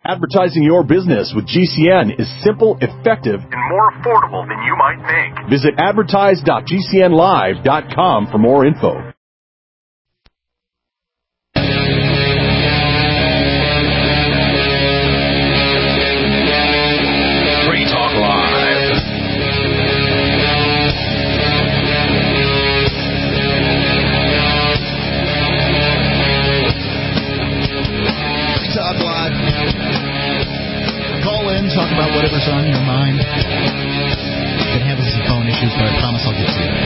Advertising your business with GCN is simple, effective, and more affordable than you might think. Visit advertise.gcnlive.com for more info. Free Talk Live. Free Talk Live. Call in, talk about whatever's on your mind. Been having some phone issues, but I promise I'll get to you.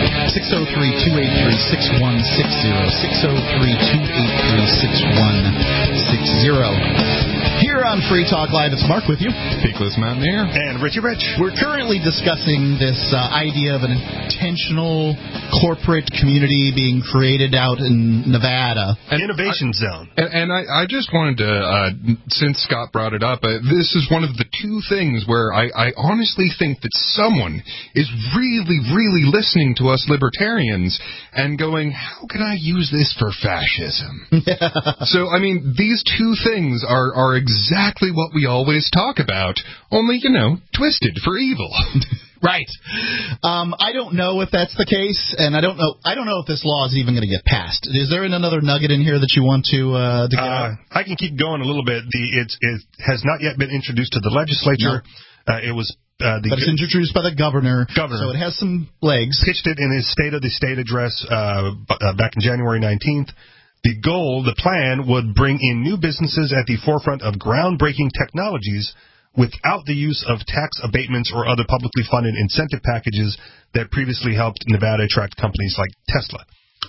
603-283-6160. 603-283-6160. Here on Free Talk Live, it's Mark with you. Peakless Mountaineer. And Richie Rich. We're currently discussing this idea of an intentional corporate community being created out in Nevada. An innovation zone. And I just wanted to, since Scott brought it up, this is one of the two things where I honestly think that someone is really, really listening to us libertarians and going, how can I use this for fascism? So, I mean, these two things are exactly what we always talk about, only, twisted for evil. Right. I don't know if that's the case, and I don't know if this law is even going to get passed. Is there another nugget in here that you want to get out? I can keep going a little bit. It has not yet been introduced to the legislature. No. It was... but it's introduced by the governor, so it has some legs. Pitched it in his State of the State address back in January 19th. The plan would bring in new businesses at the forefront of groundbreaking technologies without the use of tax abatements or other publicly funded incentive packages that previously helped Nevada attract companies like Tesla.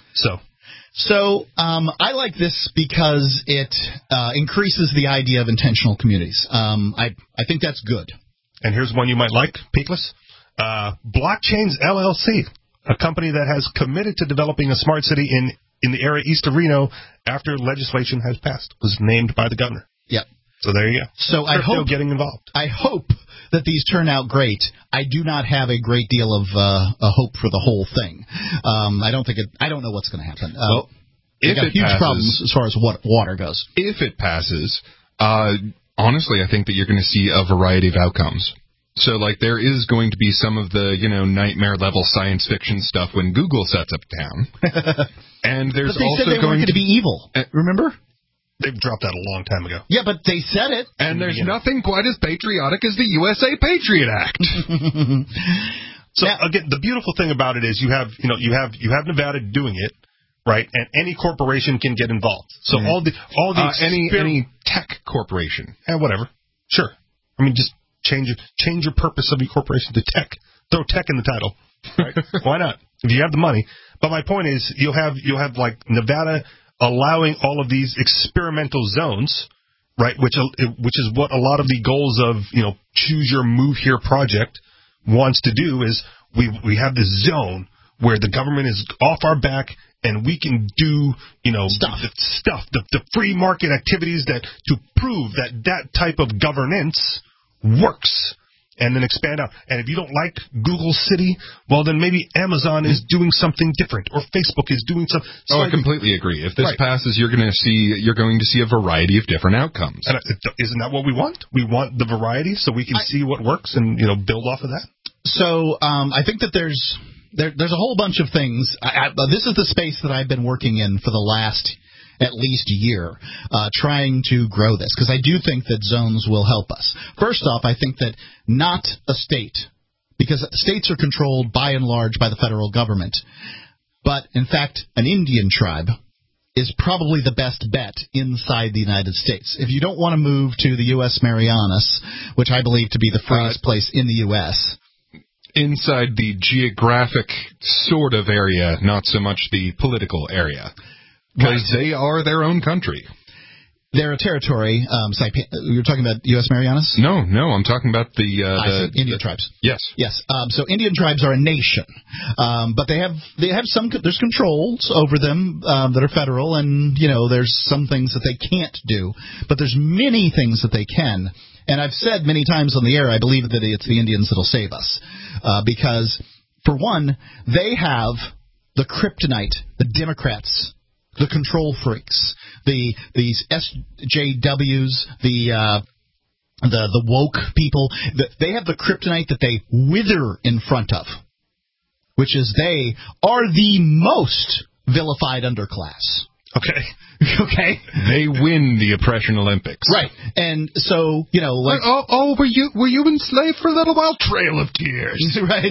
So I like this because it increases the idea of intentional communities. I think that's good. And here's one you might like, Peakless. Blockchains LLC, a company that has committed to developing a smart city in the area east of Reno after legislation has passed, was named by the governor. Yep. So there you go. So I hope getting involved. I hope that these turn out great. I do not have a great deal of hope for the whole thing. I don't know what's going to happen. Well, if got it huge passes, problems as far as water goes. If it passes, honestly, I think that you're going to see a variety of outcomes. So, there is going to be some of the, nightmare-level science fiction stuff when Google sets up down. And there's but they also said they going to be evil. Remember? They've dropped that a long time ago. Yeah, but they said it. And there's nothing quite as patriotic as the USA Patriot Act. So, again, the beautiful thing about it is you have Nevada doing it, right? And any corporation can get involved. So all the any tech corporation. Whatever. Sure. I mean, just change your purpose of your corporation to tech. Throw tech in the title. Right? Why not? If you have the money. But my point is, you'll have Nevada allowing all of these experimental zones, right? Which is what a lot of the goals of Choose Your Move Here project wants to do. Is we have this zone where the government is off our back and we can do the free market activities to prove that type of governance works, and then expand out. And if you don't like Google City, well, then maybe Amazon is doing something different, or Facebook is doing something. I completely agree. If this passes, you're going to see a variety of different outcomes. And isn't that what we want? We want the variety so we can see what works and build off of that. So I think that there's a whole bunch of things. This is the space that I've been working in for the last at least a year, trying to grow this, because I do think that zones will help us. First off, I think that not a state, because states are controlled by and large by the federal government, but in fact an Indian tribe is probably the best bet inside the United States. If you don't want to move to the U.S. Marianas, which I believe to be the freest place in the U.S., inside the geographic sort of area, not so much the political area. Because they are their own country. They're a territory. You're talking about U.S. Marianas? No, I'm talking about the Indian tribes. Yes. So Indian tribes are a nation, but they have some. There's controls over them that are federal, and there's some things that they can't do, but there's many things that they can. And I've said many times on the air, I believe that it's the Indians that'll save us, because for one, they have the kryptonite, the Democrats, the control freaks, these SJWs, the the woke people, they have the kryptonite that they wither in front of, which is they are the most vilified underclass. Okay. Okay. They win the oppression Olympics. Right. And so, like... were you enslaved for a little while? Trail of Tears. Right.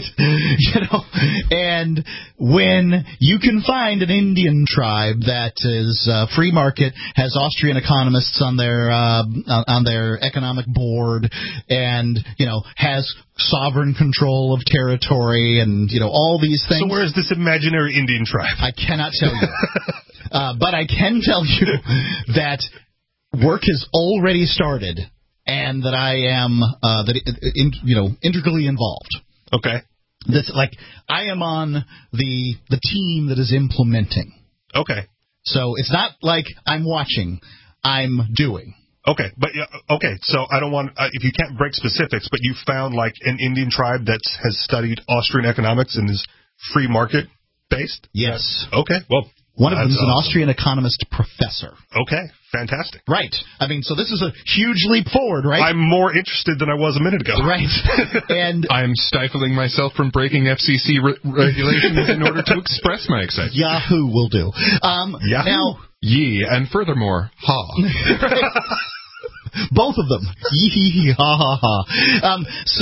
And when you can find an Indian tribe that is free market, has Austrian economists on their economic board, and, has sovereign control of territory and, all these things. So where is this imaginary Indian tribe? I cannot tell you. But I can tell you that work has already started, and that I am integrally involved. Okay. I am on the team that is implementing. Okay. So it's not like I'm watching, I'm doing. Okay, but so I don't want if you can't break specifics, but you found like an Indian tribe that has studied Austrian economics and is free market based? Yes. Okay. Well, one of them is an awesome. Austrian economist professor. Okay, fantastic. Right. I mean, so this is a huge leap forward, right? I'm more interested than I was a minute ago. Right. And I'm stifling myself from breaking FCC regulations in order to express my excitement. Yahoo will do. Yahoo? Now, and furthermore, ha. Both of them. Yee ha ha ha.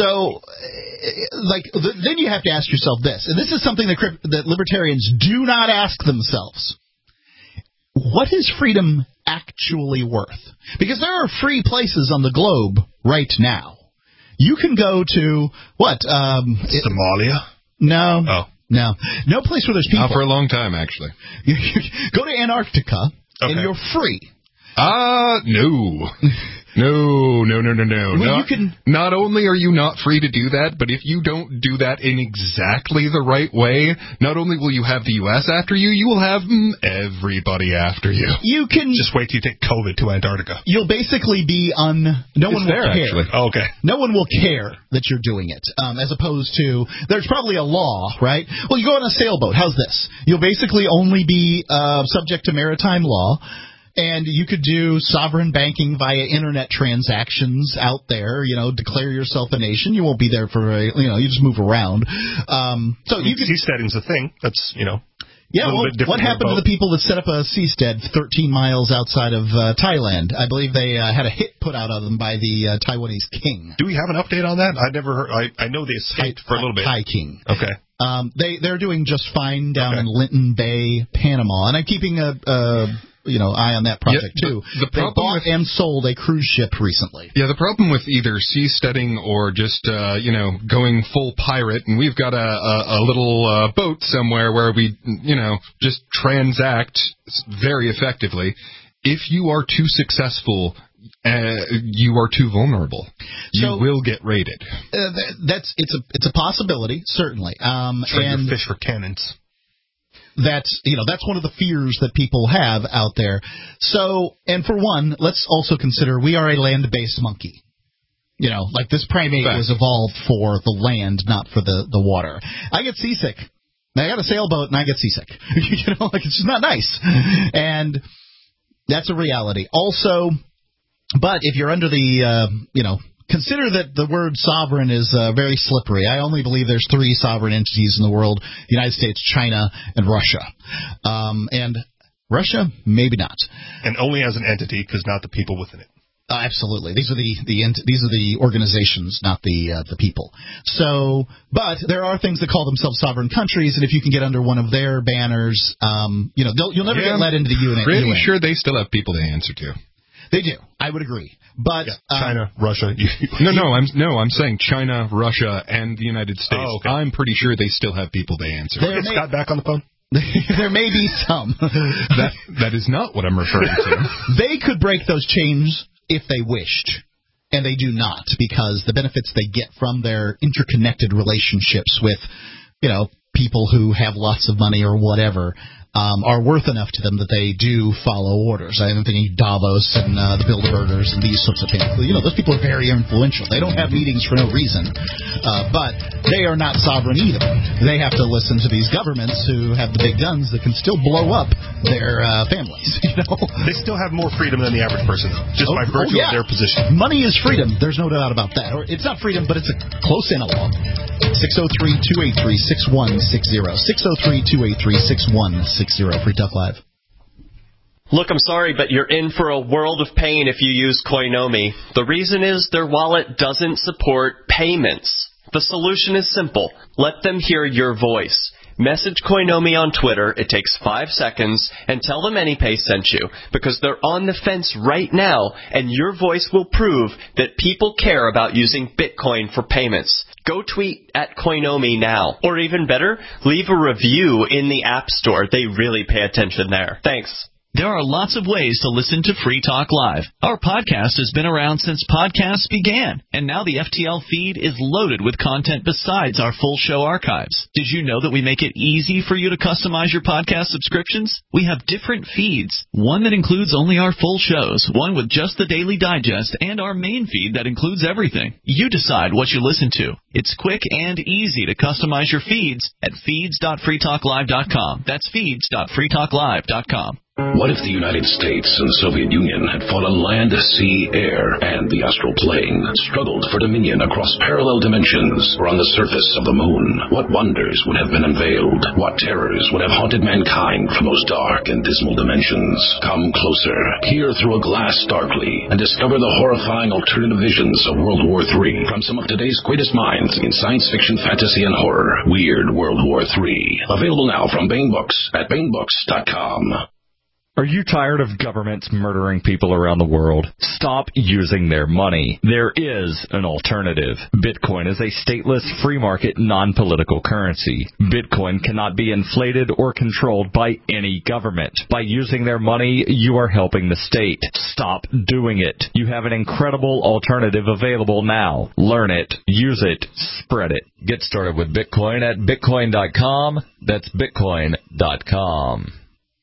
Then you have to ask yourself this, and this is something that libertarians do not ask themselves. What is freedom actually worth? Because there are free places on the globe right now. You can go to, Somalia? No. Oh. No place where there's people. Not for a long time, actually. Go to Antarctica, and you're free. No. No. Well, you can... Not only are you not free to do that, but if you don't do that in exactly the right way, not only will you have the U.S. after you, you will have everybody after you. You can... Just wait till you take COVID to Antarctica. You'll basically be no one will care. Actually. Oh, okay. No one will care that you're doing it, as opposed to, there's probably a law, right? Well, you go on a sailboat. How's this? You'll basically only be subject to maritime law. And you could do sovereign banking via internet transactions out there, declare yourself a nation. You won't be there for you just move around. Seasteading's a thing. That's, Yeah, what happened to the people that set up a seastead 13 miles outside of Thailand? I believe they had a hit put out of them by the Taiwanese king. Do we have an update on that? I've never heard. I know they escaped for a little bit. Thai king. Okay. They're doing just fine down in Linton Bay, Panama, and I'm keeping eye on that project too. They bought and sold a cruise ship recently. Yeah, the problem with either seasteading or just going full pirate, and we've got a little boat somewhere where we just transact very effectively. If you are too successful, you are too vulnerable. You will get raided. It's a possibility, certainly. Trade your fish for cannons. That's one of the fears that people have out there. So, and for one, let's also consider we are a land-based monkey. This primate was evolved for the land, not for the water. I get seasick. I got a sailboat and I get seasick. It's just not nice. And that's a reality. Also, but if you're under the, consider that the word sovereign is very slippery. I only believe there's 3 sovereign entities in the world: the United States, China, and Russia. And Russia, maybe not. And only as an entity, because not the people within it. Absolutely. These are the organizations, not the people. So, but there are things that call themselves sovereign countries, and if you can get under one of their banners, you'll never get let into the UN. Pretty sure they still have people to answer to. They do. I would agree. But China, Russia. I'm saying China, Russia, and the United States. Oh, okay. I'm pretty sure they still have people they answer. Get Scott back on the phone. There may be some. That is not what I'm referring to. They could break those chains if they wished, and they do not, because the benefits they get from their interconnected relationships with, people who have lots of money or whatever, are worth enough to them that they do follow orders. I'm thinking Davos and the Bilderbergers and these sorts of people. Those people are very influential. They don't have meetings for no reason, but they are not sovereign either. They have to listen to these governments who have the big guns that can still blow up their families. They still have more freedom than the average person, just by virtue of their position. Money is freedom. There's no doubt about that. Or it's not freedom, but it's a close analog. 603-283-6160. 603-283-6160. Free Talk Live. Look, I'm sorry, but you're in for a world of pain if you use Coinomi. The reason is their wallet doesn't support payments. The solution is simple. Let them hear your voice. Message Coinomi on Twitter, it takes 5 seconds, and tell them AnyPay sent you, because they're on the fence right now, and your voice will prove that people care about using Bitcoin for payments. Go tweet at Coinomi now. Or even better, leave a review in the App Store. They really pay attention there. Thanks. There are lots of ways to listen to Free Talk Live. Our podcast has been around since podcasts began, and now the FTL feed is loaded with content besides our full show archives. Did you know that we make it easy for you to customize your podcast subscriptions? We have different feeds, one that includes only our full shows, one with just the Daily Digest, and our main feed that includes everything. You decide what you listen to. It's quick and easy to customize your feeds at feeds.freetalklive.com. That's feeds.freetalklive.com. What if the United States and the Soviet Union had fought on land, sea, air, and the astral plane, struggled for dominion across parallel dimensions or on the surface of the moon? What wonders would have been unveiled? What terrors would have haunted mankind from those dark and dismal dimensions? Come closer, peer through a glass darkly, and discover the horrifying alternative visions of World War III from some of today's greatest minds in science fiction, fantasy, and horror. Weird World War III. Available now from Baen Books at BaenBooks.com. Are you tired of governments murdering people around the world? Stop using their money. There is an alternative. Bitcoin is a stateless, free market, non-political currency. Bitcoin cannot be inflated or controlled by any government. By using their money, you are helping the state. Stop doing it. You have an incredible alternative available now. Learn it, use it, spread it. Get started with Bitcoin at Bitcoin.com. That's Bitcoin.com.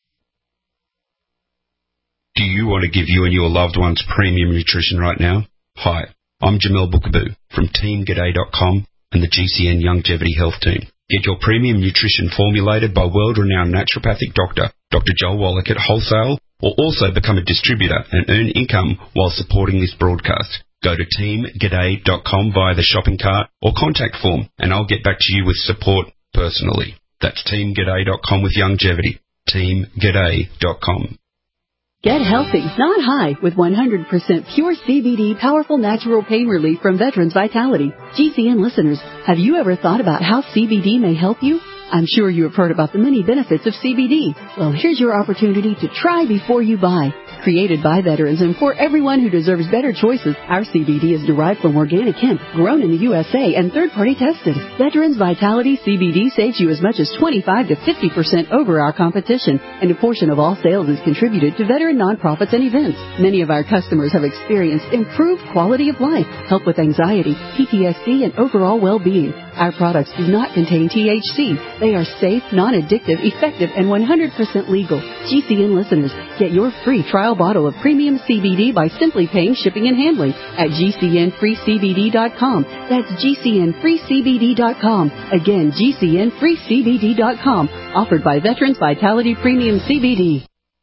Do you want to give you and your loved ones premium nutrition right now? Hi, I'm Jamel Bookaboo from TeamGaday.com and the GCN Longevity Health Team. Get your premium nutrition formulated by world-renowned naturopathic doctor, Dr. Joel Wallach at wholesale, or also become a distributor and earn income while supporting this broadcast. Go to TeamGaday.com via the shopping cart or contact form, and I'll get back to you with support personally. That's TeamGaday.com with longevity. TeamGaday.com. Get healthy, not high, with 100% pure CBD powerful natural pain relief from Veterans Vitality. GCN listeners, have you ever thought about how CBD may help you? I'm sure you have heard about the many benefits of CBD. Well, here's your opportunity to try before you buy. Created by veterans and for everyone who deserves better choices, our CBD is derived from organic hemp, grown in the USA, and third-party tested. Veterans Vitality CBD saves you as much as 25 to 50% over our competition, and a portion of all sales is contributed to veteran nonprofits and events. Many of our customers have experienced improved quality of life, help with anxiety, PTSD, and overall well-being. Our products do not contain THC. They are safe, non-addictive, effective, and 100% legal. GCN listeners, get your free trial bottle of premium CBD by simply paying shipping and handling at GCNFreeCBD.com. That's GCNFreeCBD.com. Again, GCNFreeCBD.com. Offered by Veterans Vitality Premium CBD.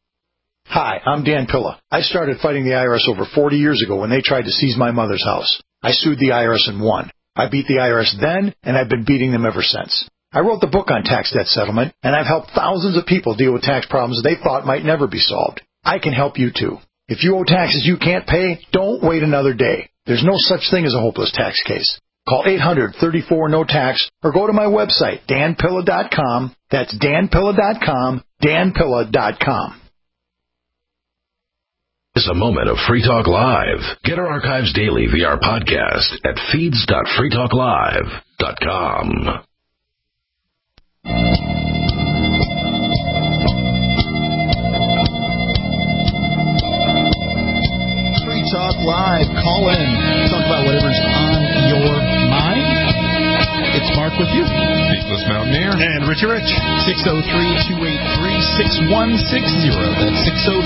Hi, I'm Dan Pilla. I started fighting the IRS over 40 years ago when they tried to seize my mother's house. I sued the IRS and won. I beat the IRS then, and I've been beating them ever since. I wrote the book on tax debt settlement, and I've helped thousands of people deal with tax problems they thought might never be solved. I can help you too. If you owe taxes you can't pay, don't wait another day. There's no such thing as a hopeless tax case. Call 800-34-NO-TAX or go to my website, danpilla.com. That's danpilla.com, danpilla.com. It's a moment of Free Talk Live. Get our archives daily via our podcast at feeds.freetalklive.com. Free Talk Live. Call in. Talk about whatever's on your mind. It's Mark with you. Travis Mountaineer. And Richie Rich. 603-283-6160. That's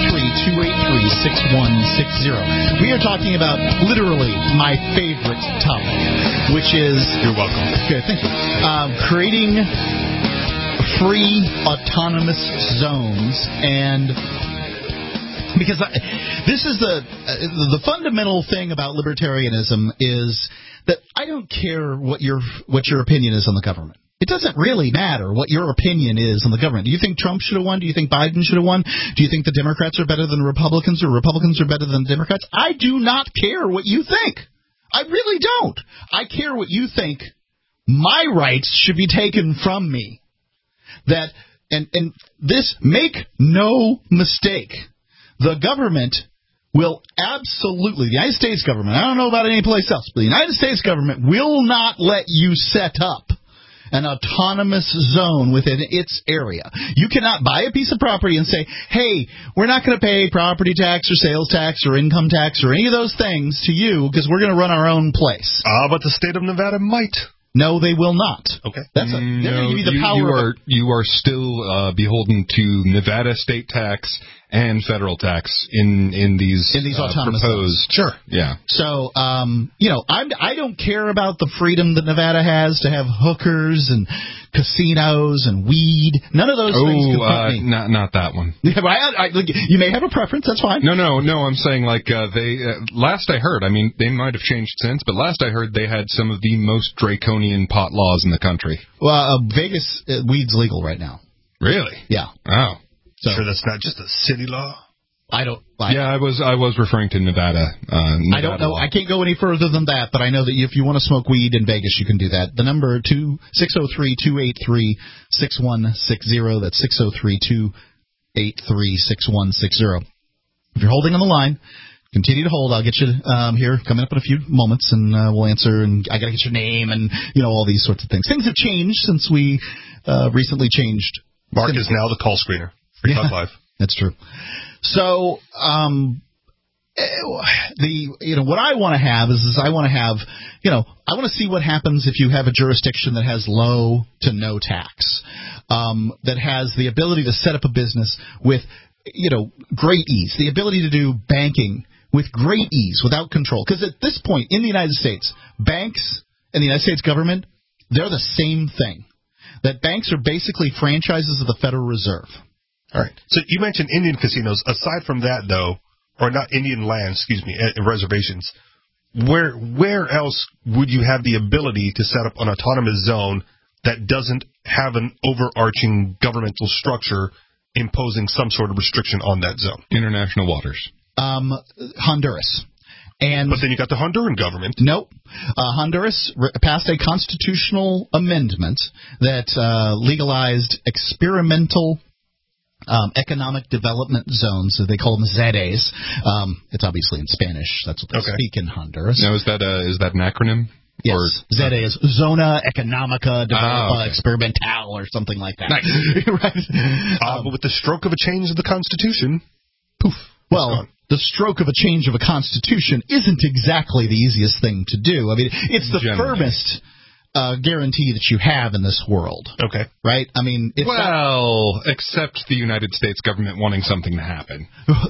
603-283-6160. We are talking about literally my favorite topic, which is... You're welcome. Good, thank you. Creating free autonomous zones, and because this is the fundamental thing about libertarianism is that I don't care what your opinion is on the government. It doesn't really matter what your opinion is on the government. Do you think Trump should have won? Do you think Biden should have won? Do you think the Democrats are better than Republicans, or Republicans are better than Democrats? I do not care what you think. I really don't. I care what you think my rights should be taken from me. That and this, make no mistake, the government will absolutely, the United States government, I don't know about any place else, but the United States government will not let you set up an autonomous zone within its area. You cannot buy a piece of property and say, hey, we're not going to pay property tax or sales tax or income tax or any of those things to you because we're going to run our own place. But the state of Nevada might. No, they will not. Okay. That's they're going to give you the power. You are still beholden to Nevada state tax and federal tax in these autonomous proposed. Sure. Yeah. So, I don't care about the freedom that Nevada has to have hookers and casinos and weed. None of those things can put me. Not that one. Yeah, you may have a preference. That's fine. No. I'm saying they. Last I heard, I mean, they might have changed since, but last I heard they had some of the most draconian pot laws in the country. Well, Vegas, weed's legal right now. Really? Yeah. Oh. So that's not just a city law? I was referring to Nevada. I don't know. Law. I can't go any further than that, but I know that if you want to smoke weed in Vegas, you can do that. The number 603-283-6160. That's 603-283-6160. If you're holding on the line, continue to hold. I'll get you here coming up in a few moments, and we'll answer. And I got to get your name and all these sorts of things. Things have changed since we recently changed. Mark is now the call screener. Free Talk Live. That's true. So, what I want to have is I want to have, I want to see what happens if you have a jurisdiction that has low to no tax, that has the ability to set up a business with, great ease, the ability to do banking with great ease, without control. Because at this point in the United States, banks and the United States government, they're the same thing. That banks are basically franchises of the Federal Reserve. All right. So you mentioned Indian casinos. Aside from that, though, or not Indian land, reservations, where else would you have the ability to set up an autonomous zone that doesn't have an overarching governmental structure imposing some sort of restriction on that zone? International waters. Honduras. But then you got the Honduran government. Nope. Honduras passed a constitutional amendment that legalized experimental economic development zones. They call them ZEDEs. It's obviously in Spanish. That's what they speak in Honduras. Now, is that an acronym? Yes. ZEDE is Zona Economica Experimental or something like that. Nice. Right. But with the stroke of a change of the Constitution, poof. Well, the stroke of a change of a Constitution isn't exactly the easiest thing to do. I mean, it's the firmest guarantee that you have in this world. Okay. Right? I mean, it's except the United States government wanting something to happen.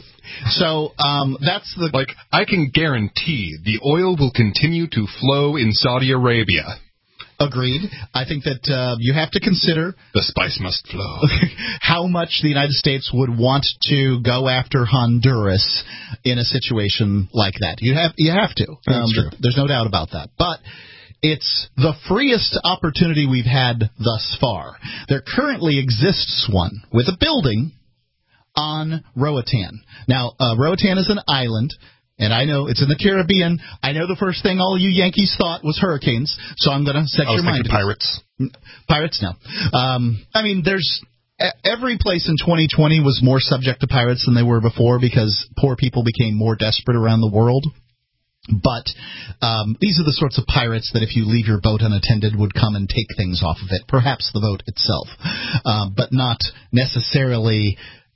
So, that's the... Like, I can guarantee the oil will continue to flow in Saudi Arabia. Agreed. I think that you have to consider... The spice must flow. How much the United States would want to go after Honduras in a situation like that. You have to. That's true. There's no doubt about that. But it's the freest opportunity we've had thus far. There currently exists one with a building on Roatan. Now, Roatan is an island, and I know it's in the Caribbean. I know the first thing all you Yankees thought was hurricanes, so I'm going to set your mind. Pirates. Pirates, no. I mean, there's every place in 2020 was more subject to pirates than they were before because poor people became more desperate around the world. But these are the sorts of pirates that if you leave your boat unattended would come and take things off of it, perhaps the boat itself, but not necessarily...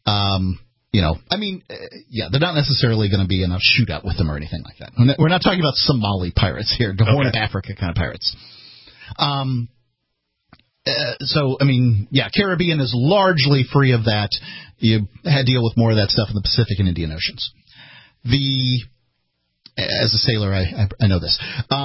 they're not necessarily going to be in a shootout with them or anything like that. We're not talking about Somali pirates here, the Horn of Africa kind of pirates. So, I mean, yeah, Caribbean is largely free of that. You had to deal with more of that stuff in the Pacific and Indian Oceans. As a sailor, I know this.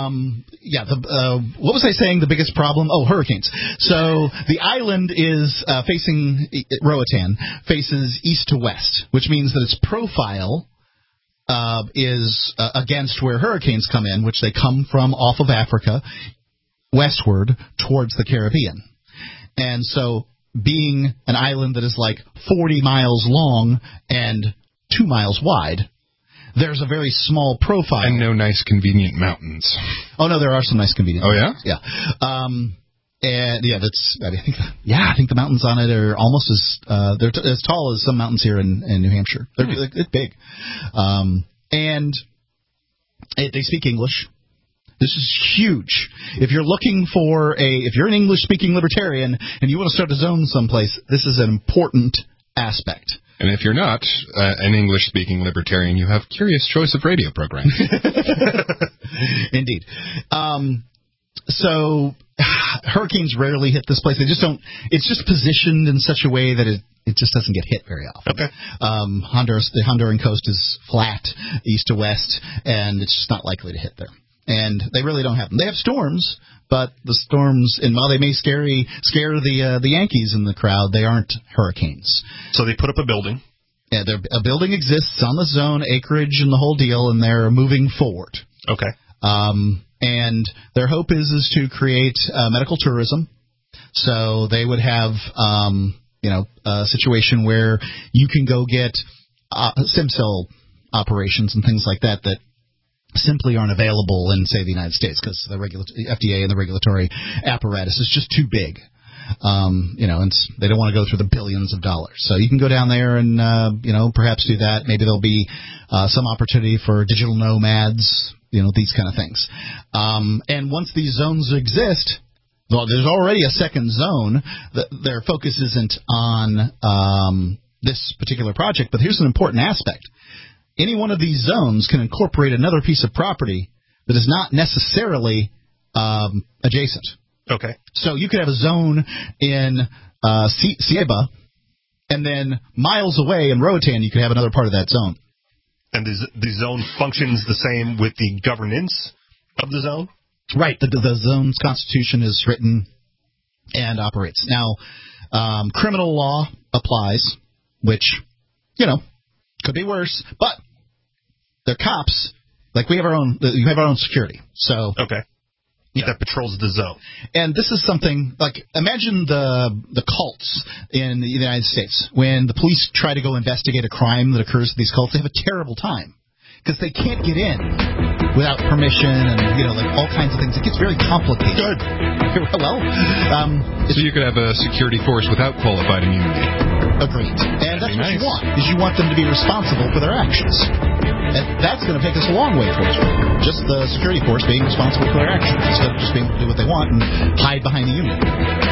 What was I saying? The biggest problem? Oh, hurricanes. So the island is facing Roatan, faces east to west, which means that its profile is against where hurricanes come in, which they come from off of Africa westward towards the Caribbean. And so being an island that is like 40 miles long and 2 miles wide, there's a very small profile. And no nice, convenient mountains. Oh, no, there are some nice, convenient mountains. Yeah? Yeah. I think the mountains on it are almost they're as tall as some mountains here in New Hampshire. They're big. And they speak English. This is huge. If you're looking for if you're an English-speaking libertarian and you want to start a zone someplace, this is an important aspect. And if you're not an English-speaking libertarian, you have curious choice of radio programs. Indeed. So hurricanes rarely hit this place. They just don't. It's just positioned in such a way that it just doesn't get hit very often. Okay. The Honduran coast is flat east to west, and it's just not likely to hit there. And they really don't have them. They have storms, but the storms, and while they may scare the Yankees in the crowd, they aren't hurricanes. So they put up a building. Yeah, a building exists on the zone, acreage, and the whole deal, and they're moving forward. Okay. And their hope is to create medical tourism. So they would have, a situation where you can go get stem cell operations and things like that simply aren't available in, say, the United States because the FDA and the regulatory apparatus is just too big. And they don't want to go through the billions of dollars. So you can go down there and, perhaps do that. Maybe there'll be some opportunity for digital nomads, these kind of things. And once these zones exist, well, there's already a second zone. Their focus isn't on this particular project, but here's an important aspect. Any one of these zones can incorporate another piece of property that is not necessarily adjacent. Okay. So you could have a zone in Ceiba, and then miles away in Roatan, you could have another part of that zone. And the zone functions the same with the governance of the zone? Right. The zone's constitution is written and operates. Now, criminal law applies, which, could be worse, but they're cops. Like, we have our own security. So okay. That patrols the zone. And this is something like, imagine the cults in the United States. When the police try to go investigate a crime that occurs in these cults, they have a terrible time because they can't get in without permission and, all kinds of things. It gets very complicated. Good. Well, so you could have a security force without qualified immunity. Agreed. And that's what you want, is you want them to be responsible for their actions. And that's going to take us a long way towards just the security force being responsible for their actions instead of just being able to do what they want and hide behind the union.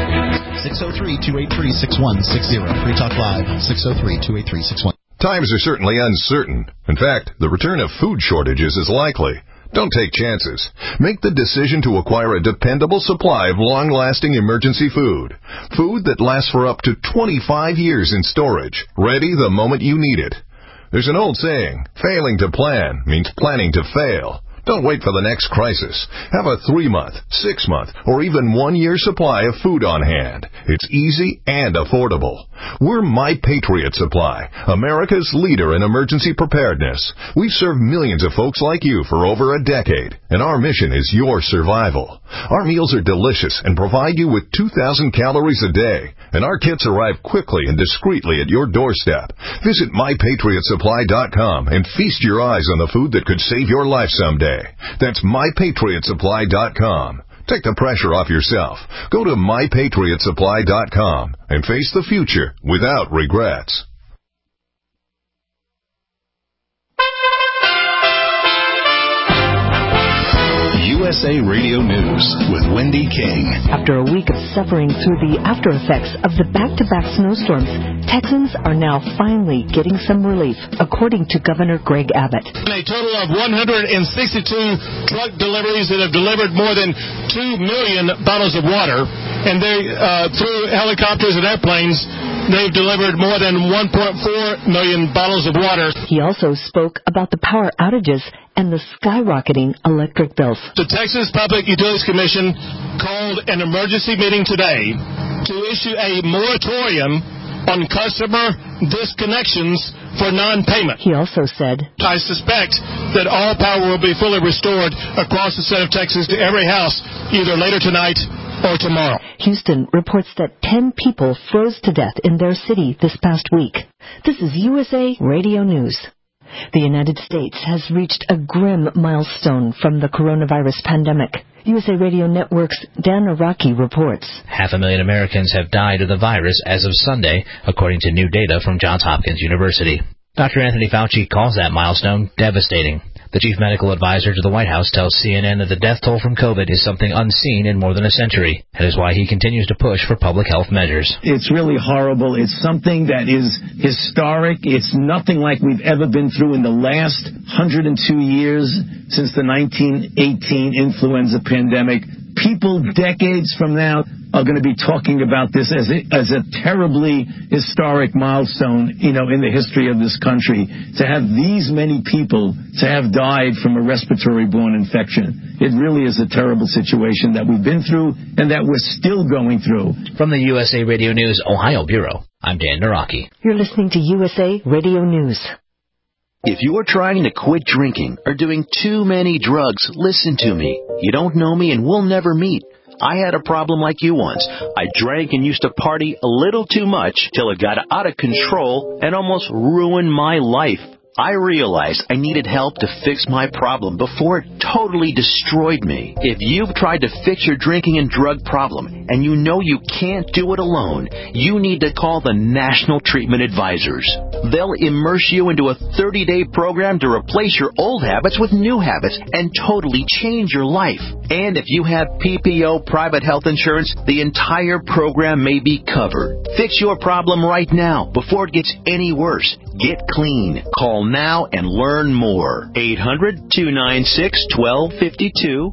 603-283-6160. Free Talk Live, 603-283-6160. Times are certainly uncertain. In fact, the return of food shortages is likely. Don't take chances. Make the decision to acquire a dependable supply of long-lasting emergency food. Food that lasts for up to 25 years in storage, ready the moment you need it. There's an old saying, failing to plan means planning to fail. Don't wait for the next crisis. Have a 3-month, 6-month, or even 1-year supply of food on hand. It's easy and affordable. We're My Patriot Supply, America's leader in emergency preparedness. We've served millions of folks like you for over a decade, and our mission is your survival. Our meals are delicious and provide you with 2,000 calories a day, and our kits arrive quickly and discreetly at your doorstep. Visit MyPatriotSupply.com and feast your eyes on the food that could save your life someday. That's MyPatriotSupply.com. Take the pressure off yourself. Go to MyPatriotSupply.com and face the future without regrets. USA Radio News with Wendy King. After a week of suffering through the after effects of the back-to-back snowstorms, Texans are now finally getting some relief, according to Governor Greg Abbott. A total of 162 truck deliveries that have delivered more than 2 million bottles of water and they through helicopters and airplanes, they've delivered more than 1.4 million bottles of water. He also spoke about the power outages and the skyrocketing electric bills. The Texas Public Utilities Commission called an emergency meeting today to issue a moratorium on customer disconnections for non-payment. He also said, I suspect that all power will be fully restored across the state of Texas to every house either later tonight or tomorrow. Houston reports that 10 people froze to death in their city this past week. This is USA Radio News. The United States has reached a grim milestone from the coronavirus pandemic. USA Radio Network's Dan Araki reports. 500,000 Americans have died of the virus as of Sunday, according to new data from Johns Hopkins University. Dr. Anthony Fauci calls that milestone devastating. The chief medical advisor to the White House tells CNN that the death toll from COVID is something unseen in more than a century. That is why he continues to push for public health measures. It's really horrible. It's something that is historic. It's nothing like we've ever been through in the last 102 years since the 1918 influenza pandemic. People decades from now are going to be talking about this as a terribly historic milestone, in the history of this country. To have these many people to have died from a respiratory-borne infection, it really is a terrible situation that we've been through and that we're still going through. From the USA Radio News Ohio Bureau, I'm Dan Naraki. You're listening to USA Radio News. If you are trying to quit drinking or doing too many drugs, listen to me. You don't know me and we'll never meet. I had a problem like you once. I drank and used to party a little too much till it got out of control and almost ruined my life. I realized I needed help to fix my problem before it totally destroyed me. If you've tried to fix your drinking and drug problem and you know you can't do it alone, you need to call the National Treatment Advisors. They'll immerse you into a 30-day program to replace your old habits with new habits and totally change your life. And if you have PPO private health insurance, the entire program may be covered. Fix your problem right now before it gets any worse. Get clean. Call now and learn more. 800-296-1252.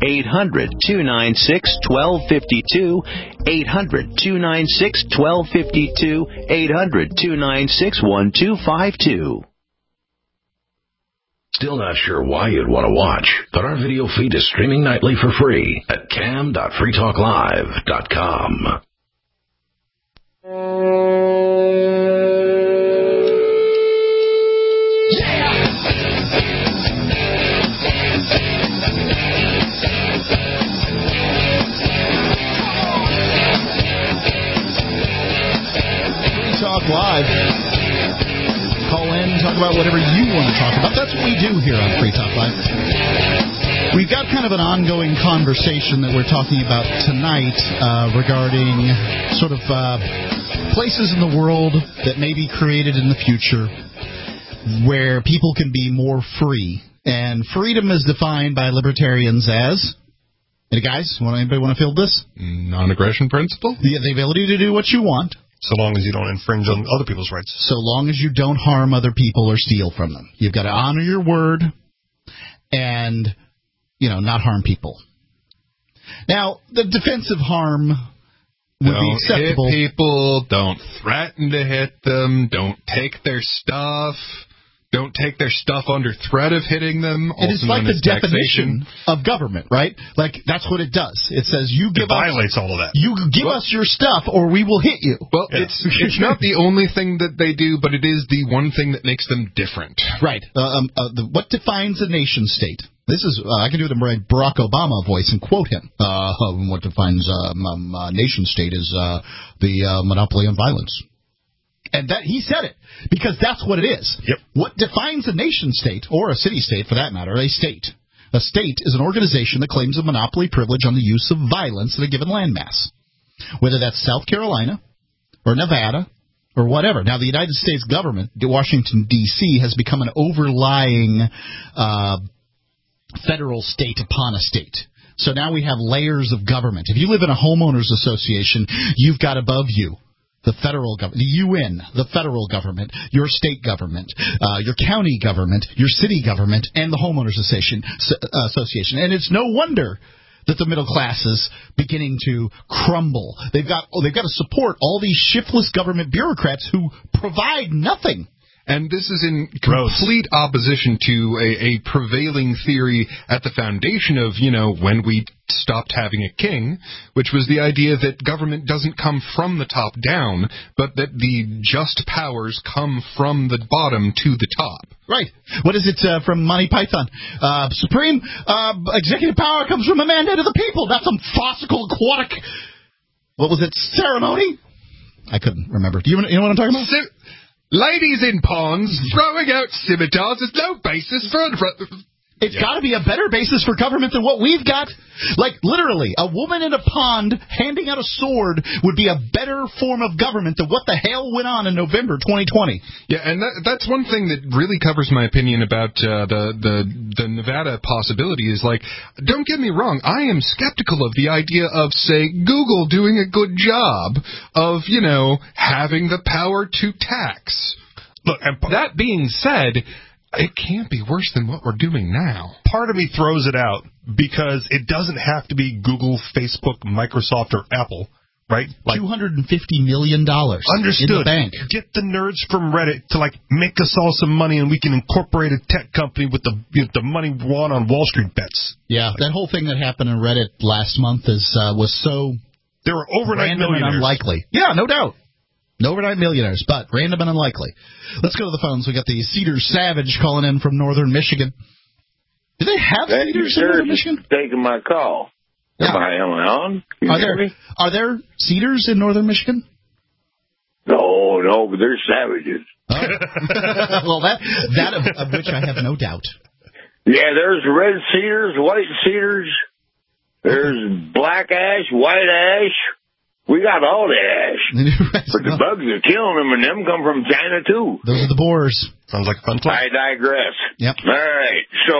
800-296-1252. 800-296-1252. 800-296-1252. Still not sure why you'd want to watch? But our video feed is streaming nightly for free at cam.freetalklive.com. Talk Live. Call in, talk about whatever you want to talk about. That's what we do here on Free Talk Live. We've got kind of an ongoing conversation that we're talking about tonight regarding sort of places in the world that may be created in the future where people can be more free. And freedom is defined by libertarians as... Hey guys, anybody want to field this? Non-aggression principle? The ability to do what you want. So long as you don't infringe on other people's rights. So long as you don't harm other people or steal from them. You've got to honor your word and, not harm people. Now, the defensive harm would be acceptable. Don't hit people. Don't threaten to hit them. Don't take their stuff. Don't take their stuff under threat of hitting them. It is like the definition of government, right? Like, that's what it does. It says you give us... It violates all of that. You give us your stuff or we will hit you. Well, it's not the only thing that they do, but it is the one thing that makes them different. Right. What defines a nation state? This is, I can do the Barack Obama voice and quote him. What defines a nation state is the monopoly on violence. And that he said it, because that's what it is. Yep. What defines a nation-state, or a city-state for that matter, a state? A state is an organization that claims a monopoly privilege on the use of violence in a given landmass, whether that's South Carolina or Nevada or whatever. Now, the United States government, Washington, D.C., has become an overlying federal state upon a state. So now we have layers of government. If you live in a homeowners association, you've got above you the federal government, the UN, the federal government, your state government, your county government, your city government, and the homeowners association. And it's no wonder that the middle class is beginning to crumble. They've got to support all these shiftless government bureaucrats who provide nothing. And this is in complete opposition to a prevailing theory at the foundation of, when we stopped having a king, which was the idea that government doesn't come from the top down, but that the just powers come from the bottom to the top. Right. What is it from Monty Python? Supreme executive power comes from a mandate of the people. That's some farcical, aquatic, what was it, ceremony? I couldn't remember. Do you know what I'm talking about? Ladies in ponds throwing out scimitars. There's no basis for it. It's got to be a better basis for government than what we've got. Like, literally, a woman in a pond handing out a sword would be a better form of government than what the hell went on in November 2020. Yeah, and that's one thing that really covers my opinion about the Nevada possibility is, like, don't get me wrong, I am skeptical of the idea of, say, Google doing a good job of, having the power to tax. Look, that being said, it can't be worse than what we're doing now. Part of me throws it out because it doesn't have to be Google, Facebook, Microsoft, or Apple, right? Like $250 million understood. In the bank. Get the nerds from Reddit to make us all some money, and we can incorporate a tech company with the money won on Wall Street bets. Yeah, that whole thing that happened in Reddit last month was so there were overnight millionaires. And unlikely. Yeah, no doubt. No overnight millionaires, but random and unlikely. Let's go to the phones. We got the Cedar Savage calling in from northern Michigan. Do they have cedars in northern Michigan? Taking my call. Yeah. Am I on? Are there cedars in northern Michigan? No, but they're savages. Oh. Well, that of which I have no doubt. Yeah, there's red cedars, white cedars. There's black ash, white ash. We got all the ash. But the bugs are killing them, and them come from China, too. Those are the borers. Sounds like a fun place. I digress. Yep. All right. So,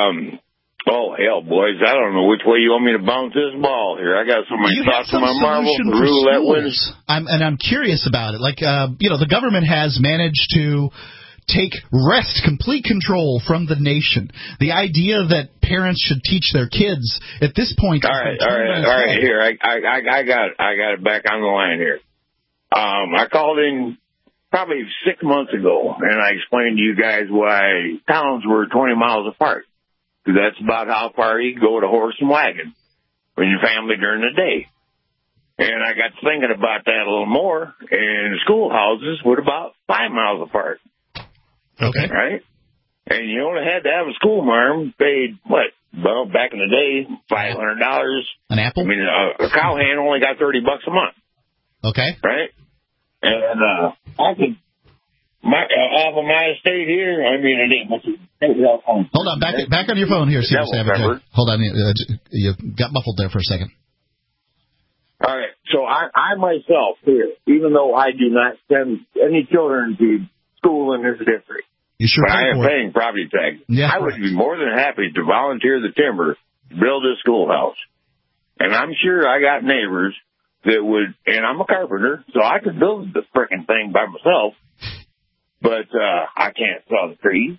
hell, boys, I don't know which way you want me to bounce this ball here. I got so many thoughts on my marble. The roulette wins. I'm curious about it. Like, the government has managed to take complete control from the nation. The idea that parents should teach their kids at this point. All right. Here, I got it back on the line here. I called in probably 6 months ago, and I explained to you guys why towns were 20 miles apart. Because that's about how far you go to horse and wagon with your family during the day. And I got thinking about that a little more, and schoolhouses were about 5 miles apart. Okay. Right? And you only had to have a school marm paid, what? Well, back in the day, $500. An apple? I mean, a cowhand only got $30 a month. Okay. Right? And I could, off of my estate here, I mean, it ain't much. Hold on, back on your phone here, Cedar Savage. Hold on, you got muffled there for a second. All right. So I myself here, even though I do not send any children to school in this district, but I am paying property tax. Yeah, I would be more than happy to volunteer the timber to build this schoolhouse. And I'm sure I got neighbors that would, and I'm a carpenter, so I could build the frickin' thing by myself, but I can't saw the trees,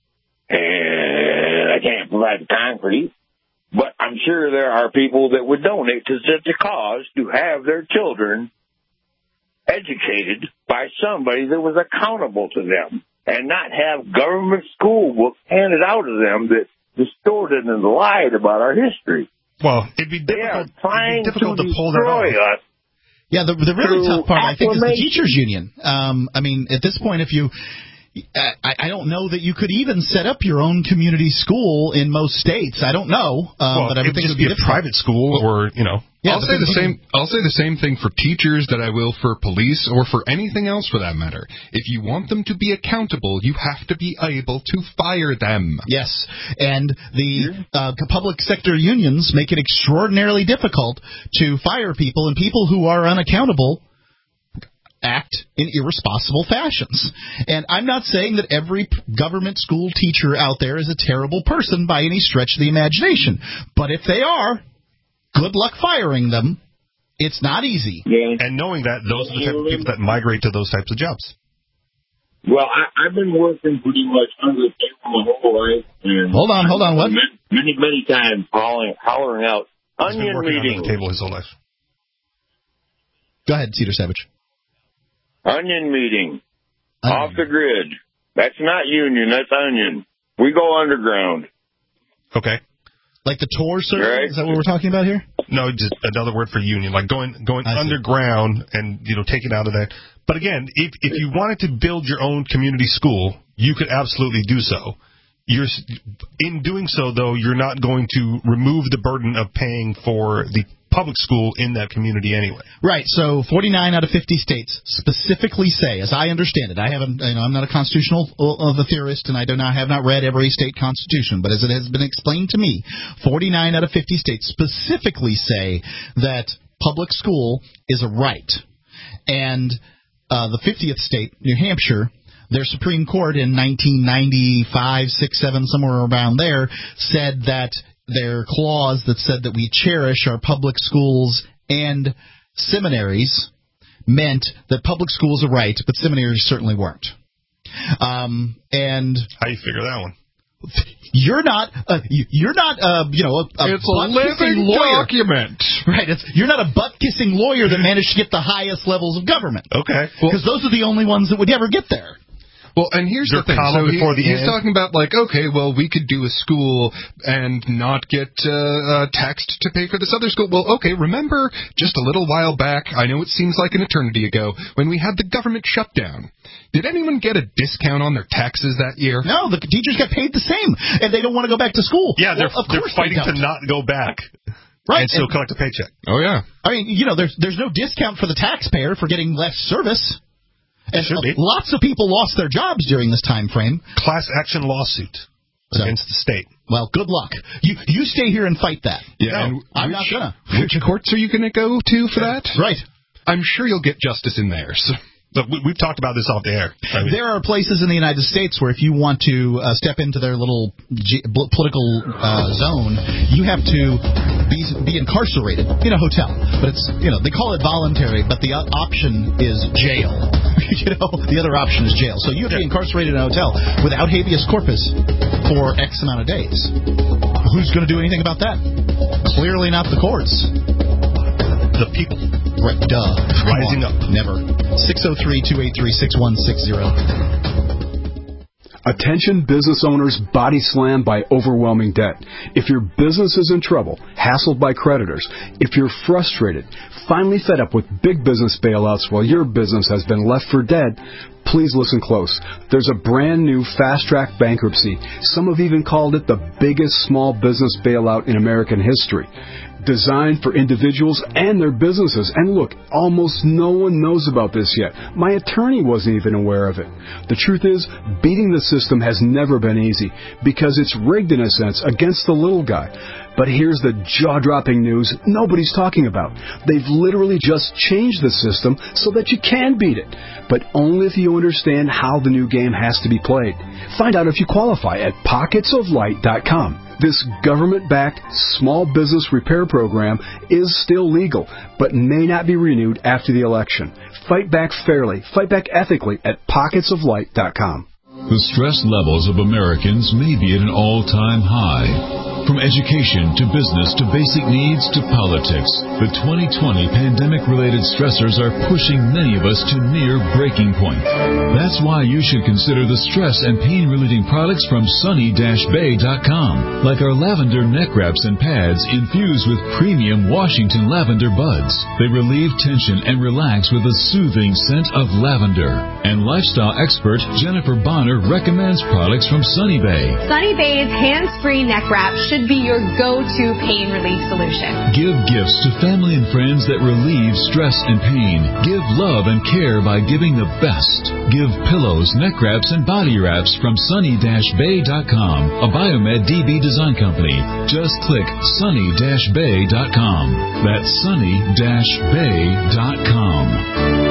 and I can't provide the concrete. But I'm sure there are people that would donate to such a cause to have their children educated by somebody that was accountable to them and not have government school books handed out to them that distorted and lied about our history. Well, it'd be difficult to pull that off. Yeah, the really tough part, I think, is the teachers' union. I mean, at this point, if you... I don't know that you could even set up your own community school in most states. I don't know, but I would think it would be a private school, or Yeah, I'll say the same thing for teachers that I will for police or for anything else for that matter. If you want them to be accountable, you have to be able to fire them. Yes, and the public sector unions make it extraordinarily difficult to fire people, and people who are unaccountable act in irresponsible fashions. And I'm not saying that every government school teacher out there is a terrible person by any stretch of the imagination. But if they are, good luck firing them. It's not easy. Yeah. And knowing that, those are the type of people that migrate to those types of jobs. Well, I've been working pretty much under the table my whole life. And hold on. What? Many times hollering out Onion meeting. On the table his whole life. Go ahead, Cedar Savage. Onion meeting. Off the grid. That's not union. That's onion. We go underground. Okay. Like the tour service? Right. Is that what we're talking about here? No, just another word for union, like going underground and taking out of that. But again, if you wanted to build your own community school, you could absolutely do so. In doing so, though, you're not going to remove the burden of paying for the public school in that community anyway. Right. So 49 out of 50 states specifically say, as I understand it, I'm not a constitutional theorist, and I have not read every state constitution, but as it has been explained to me, 49 out of 50 states specifically say that public school is a right. And the 50th state, New Hampshire, their Supreme Court in 1995, 6, 7, somewhere around there, said that their clause that said that we cherish our public schools and seminaries meant that public schools are right, but seminaries certainly weren't. And how do you figure that one? You're not it's a living document, right? You're not a butt-kissing lawyer that managed to get the highest levels of government. Okay, because those are the only ones that would ever get there. Well, and here's the thing. So he's talking about, like, okay, well, we could do a school and not get taxed to pay for this other school. Well, okay, remember just a little while back, I know it seems like an eternity ago, when we had the government shutdown. Did anyone get a discount on their taxes that year? No, the teachers got paid the same, and they don't want to go back to school. Yeah, they're fighting to not go back. Right. And still collect a paycheck. Oh, yeah. I mean, there's no discount for the taxpayer for getting less service. And lots of people lost their jobs during this time frame. Class action lawsuit against the state. Well, good luck. You stay here and fight that. Yeah, no, I'm not gonna. Which courts are you going to go to for that? Right. I'm sure you'll get justice in there. So. Look, we've talked about this off the air. There are places in the United States where if you want to step into their little political zone, you have to be incarcerated in a hotel. But it's they call it voluntary, but the option is jail. The other option is jail. So you have to be incarcerated in a hotel without habeas corpus for X amount of days. Who's going to do anything about that? Clearly not the courts. The people. Right, duh. Rising up. Never. 603-283-6160. Attention business owners body slammed by overwhelming debt. If your business is in trouble, hassled by creditors, if you're frustrated, finally fed up with big business bailouts while your business has been left for dead, please listen close. There's a brand new fast-track bankruptcy. Some have even called it the biggest small business bailout in American history. Designed for individuals and their businesses. And look, almost no one knows about this yet. My attorney wasn't even aware of it. The truth is, beating the system has never been easy because it's rigged in a sense against the little guy. But here's the jaw-dropping news nobody's talking about. They've literally just changed the system so that you can beat it, but only if you understand how the new game has to be played. Find out if you qualify at pocketsoflight.com. This government-backed small business repair program is still legal, but may not be renewed after the election. Fight back fairly, fight back ethically at pocketsoflight.com. The stress levels of Americans may be at an all-time high. From education to business to basic needs to politics, the 2020 pandemic-related stressors are pushing many of us to near breaking point. That's why you should consider the stress and pain-relieving products from sunny-bay.com, like our lavender neck wraps and pads infused with premium Washington lavender buds. They relieve tension and relax with a soothing scent of lavender. And lifestyle expert Jennifer Bonner recommends products from Sunny Bay. Sunny Bay's hands-free neck wrap should be your go-to pain relief solution. Give gifts to family and friends that relieve stress and pain. Give love and care by giving the best. Give pillows, neck wraps, and body wraps from sunny-bay.com, a Biomed DB design company. Just click sunny-bay.com. That's sunny-bay.com.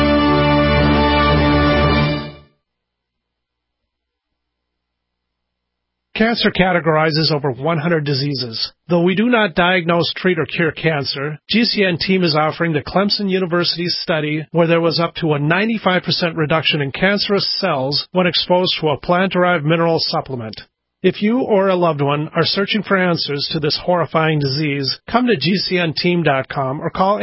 Cancer categorizes over 100 diseases. Though we do not diagnose, treat, or cure cancer, GCN team is offering the Clemson University study where there was up to a 95% reduction in cancerous cells when exposed to a plant-derived mineral supplement. If you or a loved one are searching for answers to this horrifying disease, come to GCNteam.com or call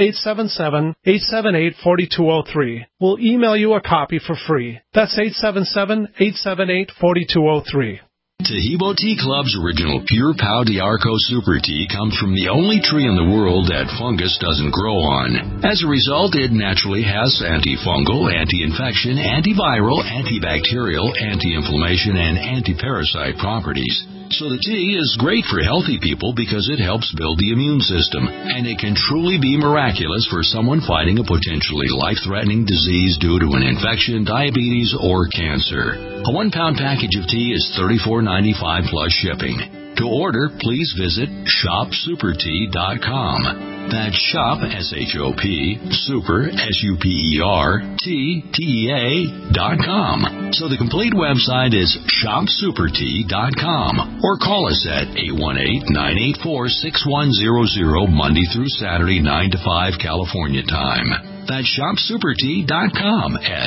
877-878-4203. We'll email you a copy for free. That's 877-878-4203. Tahibo Tea Club's original Pure Pau d'Arco Super Tea comes from the only tree in the world that fungus doesn't grow on. As a result, it naturally has antifungal, anti-infection, antiviral, antibacterial, anti-inflammation, and anti-parasite properties. So the tea is great for healthy people because it helps build the immune system, and it can truly be miraculous for someone fighting a potentially life-threatening disease due to an infection, diabetes, or cancer. A 1-pound package of tea is $34.95 plus shipping. To order, please visit shopsupertea.com. That's shop, S-H-O-P, super, S-U-P-E-R, T-T-E-A.com. So the complete website is shopsupertea.com. Or call us at 818-984-6100 Monday through Saturday, 9 to 5 California time. That's shopsupertea.com at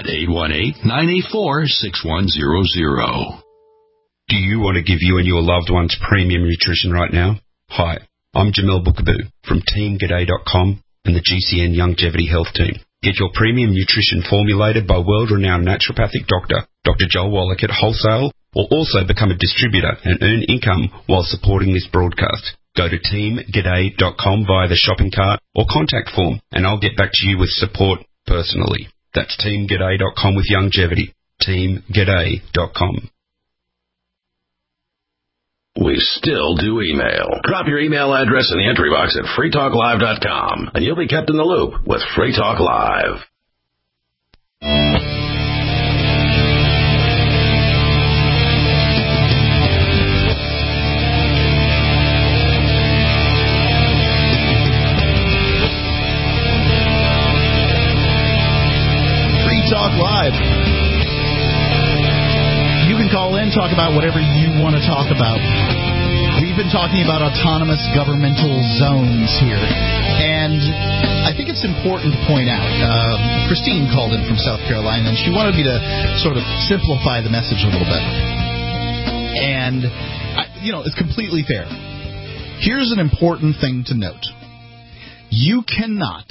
818-984-6100. Do you want to give you and your loved ones premium nutrition right now? Hi, I'm Jamel Bookaboo from TeamGaday.com and the GCN Longevity Health Team. Get your premium nutrition formulated by world-renowned naturopathic doctor, Dr. Joel Wallach at wholesale, or also become a distributor and earn income while supporting this broadcast. Go to TeamGaday.com via the shopping cart or contact form, and I'll get back to you with support personally. That's TeamGaday.com with longevity. TeamGaday.com. We still do email. Drop your email address in the entry box at freetalklive.com, and you'll be kept in the loop with Free Talk Live. Free Talk Live. You can call in, talk about whatever you want to talk about. We've been talking about autonomous governmental zones here, and I think it's important to point out, Christine called in from South Carolina, and she wanted me to sort of simplify the message a little bit. And, it's completely fair. Here's an important thing to note. You cannot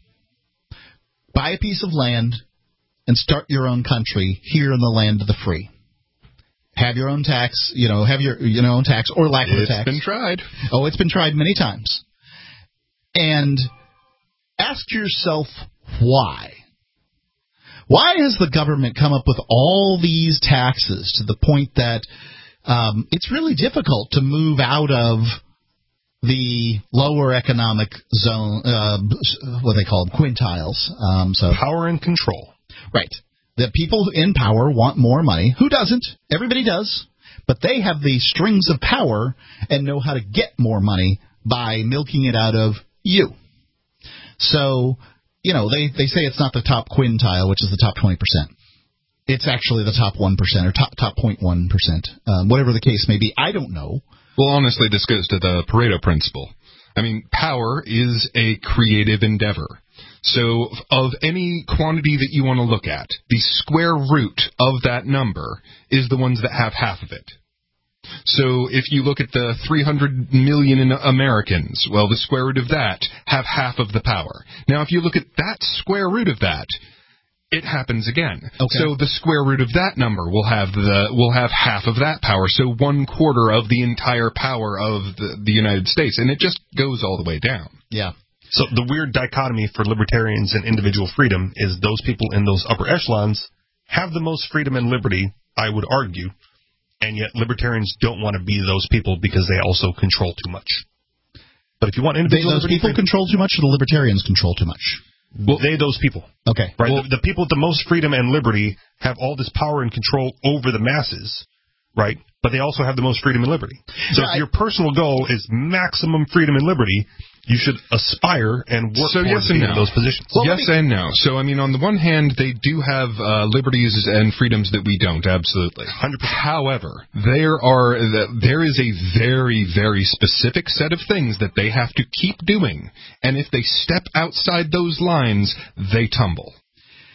buy a piece of land and start your own country here in the land of the free. Have your own tax, have your own tax or lack of a tax. It's been tried. Oh, it's been tried many times. And ask yourself why. Why has the government come up with all these taxes to the point that it's really difficult to move out of the lower economic zone, what they call them, quintiles. Power and control. Right. The people in power want more money. Who doesn't? Everybody does. But they have the strings of power and know how to get more money by milking it out of you. So, they say it's not the top quintile, which is the top 20%. It's actually the top 1% or top 0.1%. Whatever the case may be. I don't know. Well, honestly, this goes to the Pareto principle. I mean, power is a creative endeavor. So of any quantity that you want to look at, the square root of that number is the ones that have half of it. So if you look at the 300 million Americans, well, the square root of that have half of the power. Now, if you look at that square root of that, it happens again. Okay. So the square root of that number will have half of that power. So 1/4 of the entire power of the United States, and it just goes all the way down. Yeah. So the weird dichotomy for libertarians and individual freedom is those people in those upper echelons have the most freedom and liberty, I would argue, and yet libertarians don't want to be those people because they also control too much. But if you want individual liberty, those people control too much, or the libertarians control too much? Well, those people. Okay. Right. Well, the people with the most freedom and liberty have all this power and control over the masses, right? But they also have the most freedom and liberty. So if your personal goal is maximum freedom and liberty, you should aspire and work towards being in those positions. Well, yes and no. So, I mean, on the one hand, they do have liberties and freedoms that we don't, absolutely. 100%. However, there is a very, very specific set of things that they have to keep doing, and if they step outside those lines, they tumble.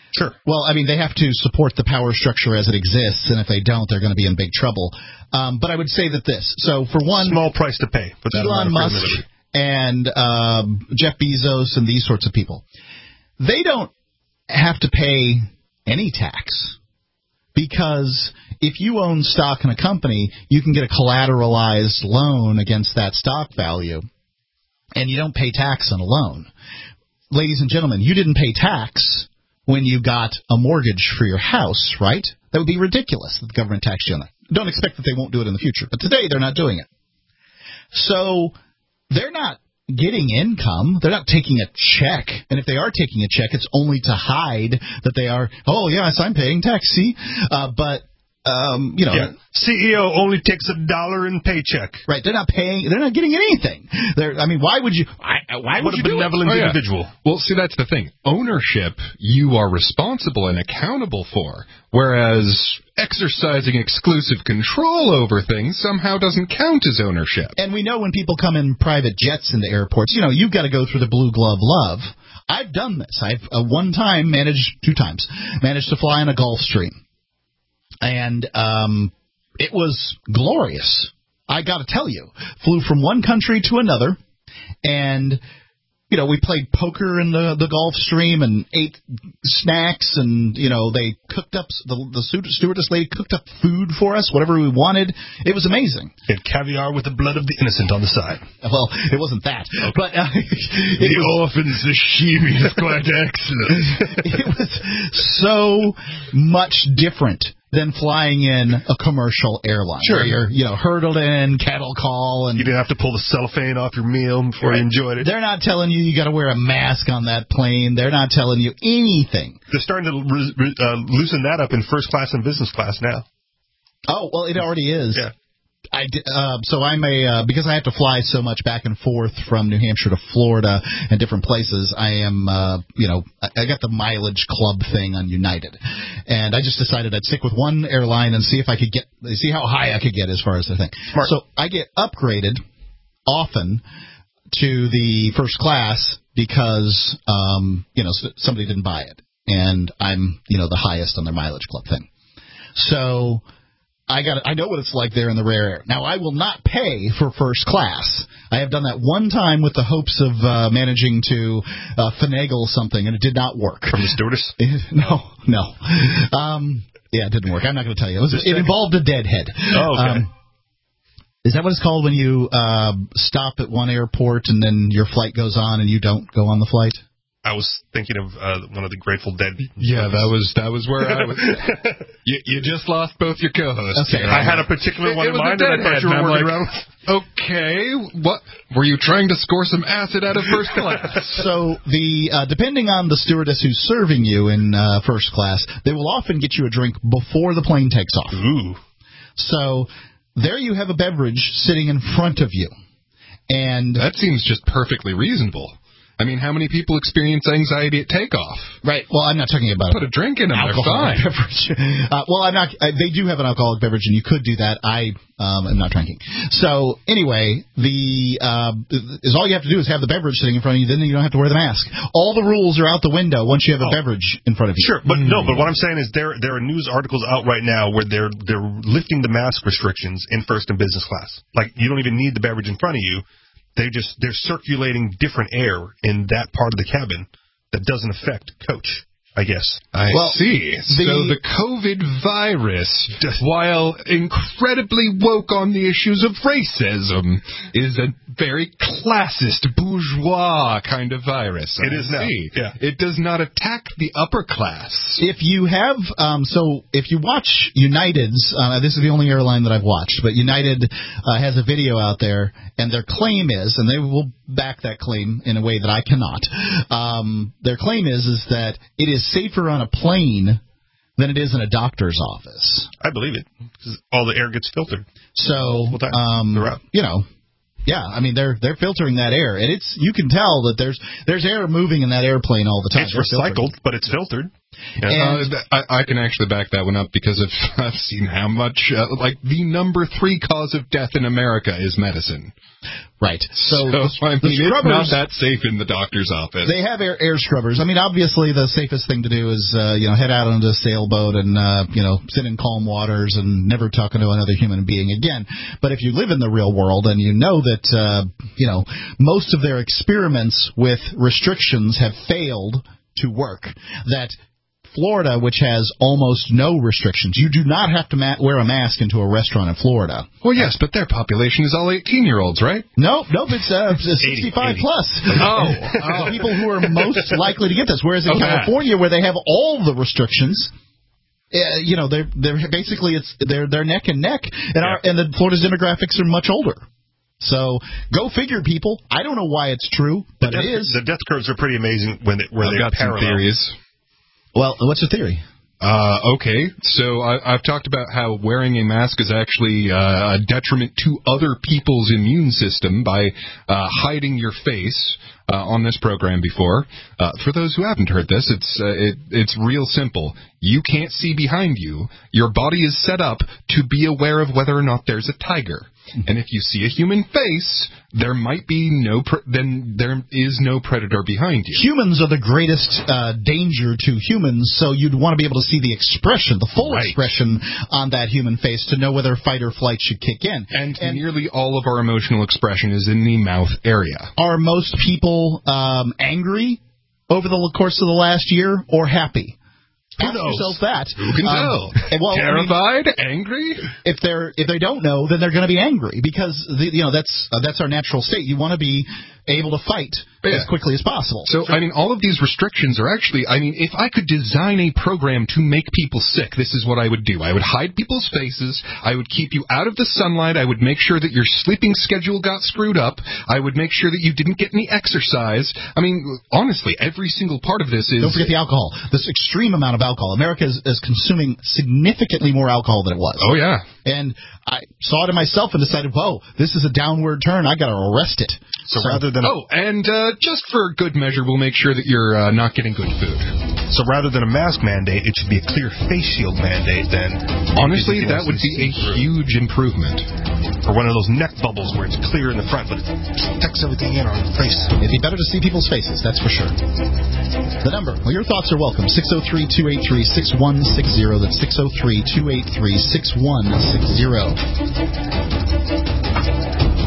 Sure. Well, I mean, they have to support the power structure as it exists, and if they don't, they're going to be in big trouble. But I would say that this. So, for one... Small price to pay. For that Elon Musk and Jeff Bezos and these sorts of people, they don't have to pay any tax. Because if you own stock in a company, you can get a collateralized loan against that stock value, and you don't pay tax on a loan. Ladies and gentlemen, you didn't pay tax when you got a mortgage for your house, right? That would be ridiculous that the government taxed you on that. Don't expect that they won't do it in the future, but today they're not doing it. So they're not getting income. They're not taking a check. And if they are taking a check, it's only to hide that they are, oh, yes, I'm paying tax, see? CEO only takes $1 in paycheck. Right. They're not paying. They're not getting anything. Why would you? Why would you do it? What a benevolent individual. Well, see, that's the thing. Ownership, you are responsible and accountable for, whereas exercising exclusive control over things somehow doesn't count as ownership. And we know when people come in private jets into airports, you've got to go through the blue glove love. I've done this. I've two times managed to fly on a Gulfstream. And it was glorious. I got to tell you, flew from one country to another, and we played poker in the Gulfstream and ate snacks, and they cooked up the stewardess lady cooked up food for us, whatever we wanted. It was amazing. And caviar with the blood of the innocent on the side. Well, it wasn't that, okay. But the orphan sashimi is quite excellent. It was so much different than flying in a commercial airline. Sure. Where you're hurdled in, cattle call, and you didn't have to pull the cellophane off your meal before you enjoyed it. They're not telling you got to wear a mask on that plane. They're not telling you anything. They're starting to loosen that up in first class and business class now. Oh, well, it already is. Yeah. So I'm because I have to fly so much back and forth from New Hampshire to Florida and different places. I am, I got the mileage club thing on United, and I just decided I'd stick with one airline and see if I could see how high I could get as far as the thing. Smart. So I get upgraded often to the first class because somebody didn't buy it, and I'm the highest on their mileage club thing. So I know what it's like there in the rare air. Now, I will not pay for first class. I have done that one time with the hopes of managing to finagle something, and it did not work. From the stewardess? No. It didn't work. I'm not going to tell you. It involved a deadhead. Oh, okay. Is that what it's called when you stop at one airport and then your flight goes on and you don't go on the flight? I was thinking of one of the Grateful Dead. Yeah, that was where I was. You just lost both your co-hosts. Okay, I had a particular one in mind that I thought you were working around with. Okay, what were you trying to score some acid out of first class? So depending on the stewardess who's serving you in first class, they will often get you a drink before the plane takes off. Ooh. So there you have a beverage sitting in front of you, and that seems just perfectly reasonable. I mean, how many people experience anxiety at takeoff? Right. Well, I'm not talking about put a drink in them. They're fine. Beverage. I'm not. They do have an alcoholic beverage, and you could do that. I am not drinking. So anyway, all you have to do is have the beverage sitting in front of you. Then you don't have to wear the mask. All the rules are out the window once you have a beverage in front of you. Sure, but no. But what I'm saying is there are news articles out right now where they're lifting the mask restrictions in first and business class. Like you don't even need the beverage in front of you. They're circulating different air in that part of the cabin that doesn't affect coach, I guess. I see. So the COVID virus, while incredibly woke on the issues of racism, is a very classist, bourgeois kind of virus. It is now. Yeah. It does not attack the upper class. If you have, if you watch United's, this is the only airline that I've watched, but United has a video out there, and their claim is, and they will back that claim in a way that I cannot. Their claim is that it is safer on a plane than it is in a doctor's office. I believe it, because all the air gets filtered. So, yeah, I mean they're filtering that air, and you can tell that there's air moving in that airplane all the time. It's recycled, but it's filtered. I can actually back that one up because I've seen how much, the number 3 cause of death in America is medicine. Right. So it's not that safe in the doctor's office. They have air scrubbers. I mean, obviously the safest thing to do is, head out on a sailboat and, sit in calm waters and never talk to another human being again. But if you live in the real world and you know that, most of their experiments with restrictions have failed to work, that Florida, which has almost no restrictions. You do not have to wear a mask into a restaurant in Florida. Well, yes, but their population is all 18-year-olds, right? No, it's 65 plus. Oh. People who are most likely to get this. Whereas in California, where they have all the restrictions, they're basically they're neck and neck, and the Florida's demographics are much older. So go figure, people. I don't know why it's true, but it is. The death curves are pretty amazing where they're got parallel. Some theories. Well, what's your theory? Okay, so I've talked about how wearing a mask is actually a detriment to other people's immune system by hiding your face on this program before. For those who haven't heard this, it's real simple. You can't see behind you. Your body is set up to be aware of whether or not there's a tiger. And if you see a human face, there might be there is no predator behind you. Humans are the greatest danger to humans, so you'd want to be able to see the expression, the full expression on that human face to know whether fight or flight should kick in. And nearly all of our emotional expression is in the mouth area. Are most people angry over the course of the last year or happy? Ask yourself that. Who can tell? Terrified, angry. If they don't know, then they're going to be angry because that's our natural state. You want to be able to fight as quickly as possible. So, all of these restrictions are actually, if I could design a program to make people sick, this is what I would do. I would hide people's faces. I would keep you out of the sunlight. I would make sure that your sleeping schedule got screwed up. I would make sure that you didn't get any exercise. Honestly, every single part of this is... Don't forget the alcohol. This extreme amount of alcohol. America is consuming significantly more alcohol than it was. Oh, yeah. And I saw it in myself and decided, whoa, this is a downward turn. I got to arrest it. So rather than... just for good measure, we'll make sure that you're not getting good food. So rather than a mask mandate, it should be a clear face shield mandate then. Honestly, that would be a huge improvement. Or one of those neck bubbles where it's clear in the front, but it tucks everything in on the face. It'd be better to see people's faces, that's for sure. The number, your thoughts are welcome, 603-283-6160. That's 603-283-6160.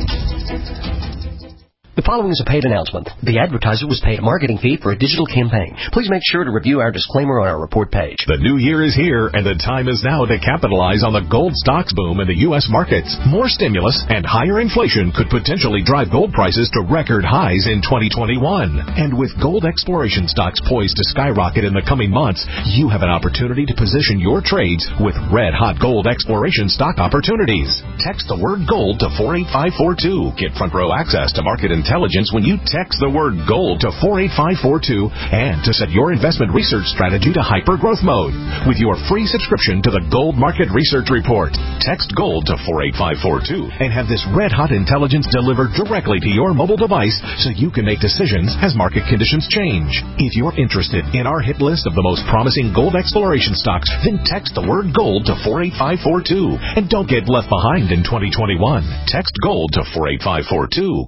The following is a paid announcement. The advertiser was paid a marketing fee for a digital campaign. Please make sure to review our disclaimer on our report page. The new year is here, and the time is now to capitalize on the gold stocks boom in the U.S. markets. More stimulus and higher inflation could potentially drive gold prices to record highs in 2021. And with gold exploration stocks poised to skyrocket in the coming months, you have an opportunity to position your trades with red-hot gold exploration stock opportunities. Text the word gold to 48542. Get front-row access to market intelligence when you text the word gold to 48542 and to set your investment research strategy to hyper-growth mode with your free subscription to the Gold Market Research Report. Text gold to 48542 and have this red-hot intelligence delivered directly to your mobile device so you can make decisions as market conditions change. If you're interested in our hit list of the most promising gold exploration stocks, then text the word gold to 48542 and don't get left behind in 2021. Text gold to 48542.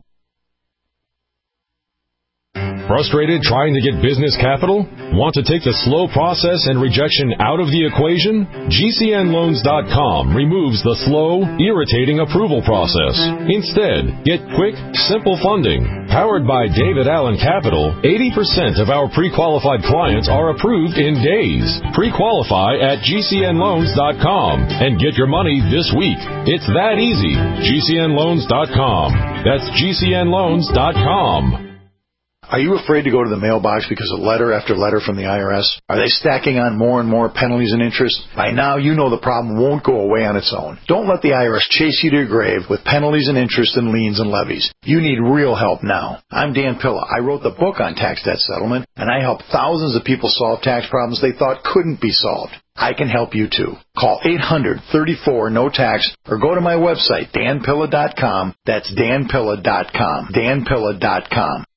Frustrated trying to get business capital? Want to take the slow process and rejection out of the equation? GCNloans.com removes the slow, irritating approval process. Instead, get quick, simple funding. Powered by David Allen Capital, 80% of our pre-qualified clients are approved in days. Pre-qualify at GCNloans.com and get your money this week. It's that easy. GCNloans.com. That's GCNloans.com. Are you afraid to go to the mailbox because of letter after letter from the IRS? Are they stacking on more and more penalties and interest? By now, you know the problem won't go away on its own. Don't let the IRS chase you to your grave with penalties and interest and liens and levies. You need real help now. I'm Dan Pilla. I wrote the book on tax debt settlement, and I helped thousands of people solve tax problems they thought couldn't be solved. I can help you too. Call 800-34-NO-TAX or go to my website, danpilla.com. That's danpilla.com. danpilla.com.